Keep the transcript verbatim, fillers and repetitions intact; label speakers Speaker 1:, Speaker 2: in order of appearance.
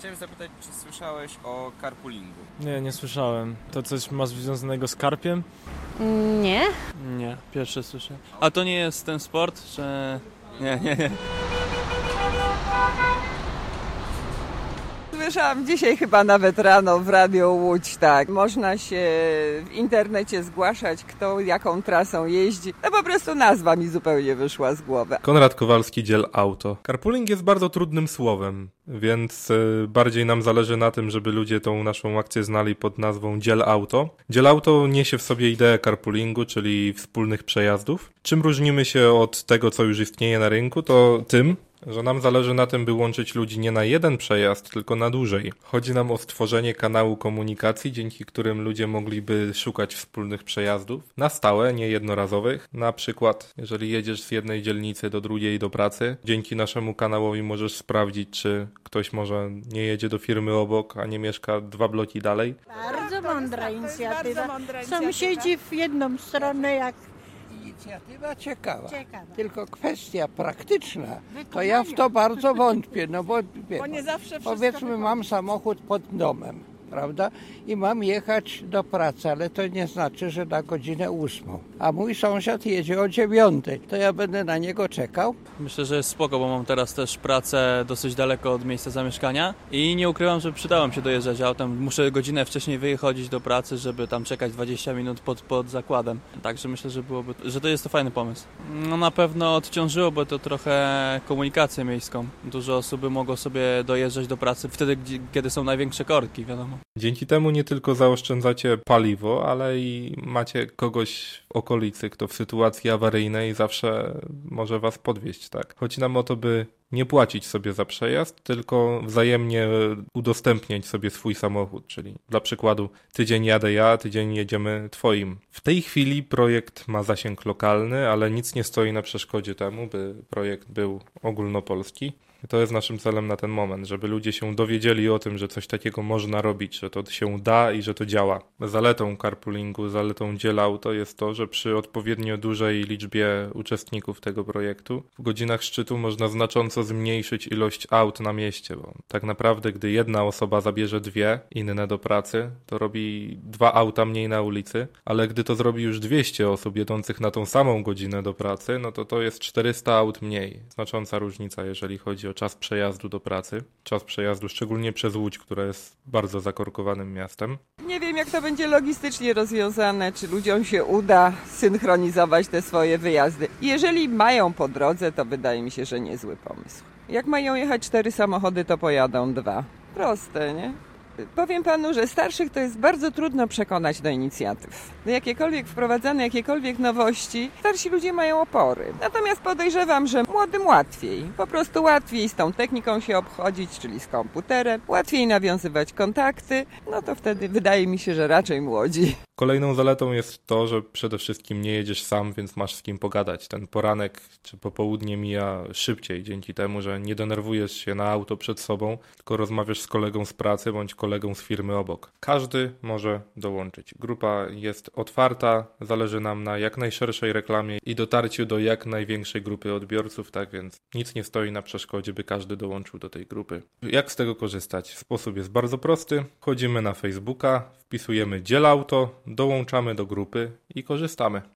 Speaker 1: Chciałem zapytać, czy słyszałeś o carpoolingu?
Speaker 2: Nie, nie słyszałem. To coś ma związanego z karpiem?
Speaker 3: Nie?
Speaker 4: Nie, pierwsze słyszę. A to nie jest ten sport, że... Nie, nie, nie.
Speaker 5: Słyszałam dzisiaj chyba nawet rano w Radio Łódź, tak. Można się w internecie zgłaszać, kto jaką trasą jeździ. No po prostu nazwa mi zupełnie wyszła z głowy.
Speaker 6: Konrad Kowalski, Dziel Auto. Carpooling jest bardzo trudnym słowem, więc y, bardziej nam zależy na tym, żeby ludzie tą naszą akcję znali pod nazwą Dziel Auto. Dziel Auto niesie w sobie ideę carpoolingu, czyli wspólnych przejazdów. Czym różnimy się od tego, co już istnieje na rynku, to tym, że nam zależy na tym, by łączyć ludzi nie na jeden przejazd, tylko na dłużej. Chodzi nam o stworzenie kanału komunikacji, dzięki którym ludzie mogliby szukać wspólnych przejazdów na stałe, nie jednorazowych. Na przykład, jeżeli jedziesz z jednej dzielnicy do drugiej do pracy, dzięki naszemu kanałowi możesz sprawdzić, czy ktoś może nie jedzie do firmy obok, a nie mieszka dwa bloki dalej.
Speaker 3: Bardzo mądra inicjatywa.
Speaker 7: Bardzo mądra
Speaker 3: Sąsiedzi w jedną stronę jak
Speaker 8: Inicjatywa ciekawa,
Speaker 3: ciekawe.
Speaker 8: tylko kwestia praktyczna, to ja w to bardzo wątpię, no bo, wie
Speaker 7: Bo nie
Speaker 8: pan,
Speaker 7: zawsze wszystko
Speaker 8: powiedzmy
Speaker 7: wychodzi.
Speaker 8: mam samochód pod domem, prawda, i mam jechać do pracy, ale to nie znaczy, że na godzinę ósmą, a mój sąsiad jedzie o dziewiątej, to ja będę na niego czekał.
Speaker 4: Myślę, że jest spoko, bo mam teraz też pracę dosyć daleko od miejsca zamieszkania i nie ukrywam, że przydało mi się dojeżdżać autem. Muszę godzinę wcześniej wychodzić do pracy, żeby tam czekać dwadzieścia minut pod, pod zakładem. Także myślę, że byłoby, że to jest to fajny pomysł. No na pewno odciążyłoby to trochę komunikację miejską. Dużo osób mogło sobie dojeżdżać do pracy wtedy, gdzie, kiedy są największe korki, wiadomo.
Speaker 6: Dzięki temu nie tylko zaoszczędzacie paliwo, ale i macie kogoś w okolicy, kto w sytuacji awaryjnej zawsze może was podwieźć, tak? Chodzi nam o to, by nie płacić sobie za przejazd, tylko wzajemnie udostępniać sobie swój samochód, czyli dla przykładu tydzień jadę ja, tydzień jedziemy twoim. W tej chwili projekt ma zasięg lokalny, ale nic nie stoi na przeszkodzie temu, by projekt był ogólnopolski. To jest naszym celem na ten moment, żeby ludzie się dowiedzieli o tym, że coś takiego można robić, że to się da i że to działa. Zaletą carpoolingu, zaletą Dziel Auto jest to, że przy odpowiednio dużej liczbie uczestników tego projektu w godzinach szczytu można znacząco zmniejszyć ilość aut na mieście, bo tak naprawdę gdy jedna osoba zabierze dwie inne do pracy, to robi dwa auta mniej na ulicy, ale gdy to zrobi już dwieście osób jedących na tą samą godzinę do pracy, no to to jest czterysta aut mniej. Znacząca różnica, jeżeli chodzi o czas przejazdu do pracy. Czas przejazdu szczególnie przez Łódź, która jest bardzo zakorkowanym miastem.
Speaker 5: Nie wiem, jak to będzie logistycznie rozwiązane, czy ludziom się uda synchronizować te swoje wyjazdy. Jeżeli mają po drodze, to wydaje mi się, że niezły pomysł. Jak mają jechać cztery samochody, to pojadą dwa. Proste, nie? Powiem panu, że starszych to jest bardzo trudno przekonać do inicjatyw. Do jakiekolwiek wprowadzane, jakiekolwiek nowości, starsi ludzie mają opory. Natomiast podejrzewam, że młodym łatwiej. Po prostu łatwiej z tą techniką się obchodzić, czyli z komputerem, łatwiej nawiązywać kontakty, no to wtedy wydaje mi się, że raczej młodzi.
Speaker 6: Kolejną zaletą jest to, że przede wszystkim nie jedziesz sam, więc masz z kim pogadać. Ten poranek czy popołudnie mija szybciej dzięki temu, że nie denerwujesz się na auto przed sobą, tylko rozmawiasz z kolegą z pracy bądź kolegą z firmy obok. Każdy może dołączyć. Grupa jest otwarta, zależy nam na jak najszerszej reklamie i dotarciu do jak największej grupy odbiorców, tak więc nic nie stoi na przeszkodzie, by każdy dołączył do tej grupy. Jak z tego korzystać? Sposób jest bardzo prosty. Wchodzimy na Facebooka, wpisujemy Dziel Auto, dołączamy do grupy i korzystamy.